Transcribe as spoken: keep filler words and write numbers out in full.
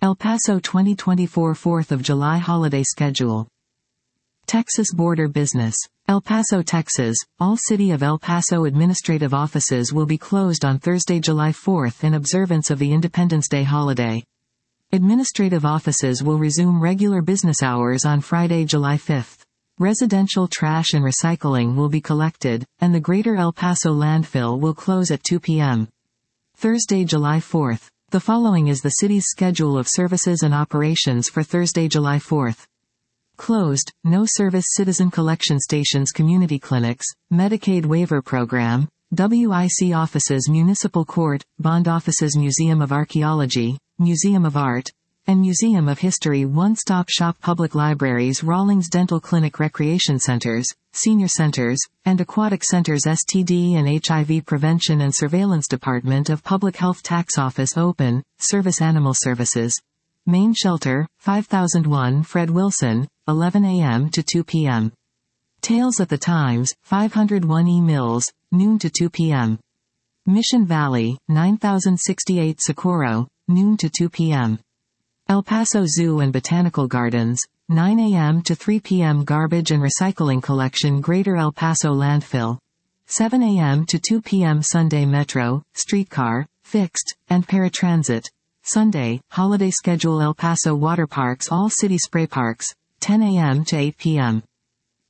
El Paso twenty twenty-four fourth of July holiday schedule. Texas Border Business. El Paso, Texas. All City of El Paso administrative offices will be closed on Thursday, July fourth in observance of the Independence Day holiday. Administrative offices will resume regular business hours on Friday, July fifth. Residential trash and recycling will be collected, and the Greater El Paso landfill will close at two p m Thursday, July fourth. The following is the city's schedule of services and operations for Thursday, July fourth. Closed, no service citizen collection stations, community clinics, Medicaid waiver program, W I C offices, municipal court, bond offices, Museum of Archaeology, Museum of Art, and Museum of History, one-stop shop, public libraries, Rawlings Dental Clinic, recreation centers, senior centers, and aquatic centers, S T D and H I V prevention and surveillance, Department of Public Health tax office open, service animal services, main shelter, five thousand one Fred Wilson, eleven a m to two p m Tales at the Times, five oh one E Mills, noon to two p m Mission Valley, nine thousand sixty-eight Socorro, noon to two p m El Paso Zoo and Botanical Gardens, nine a m to three p m Garbage and recycling collection, Greater El Paso landfill, seven a m to two p m Sunday Metro, streetcar, fixed, and paratransit. Sunday, holiday schedule, El Paso water parks, all city spray parks, ten a m to eight p m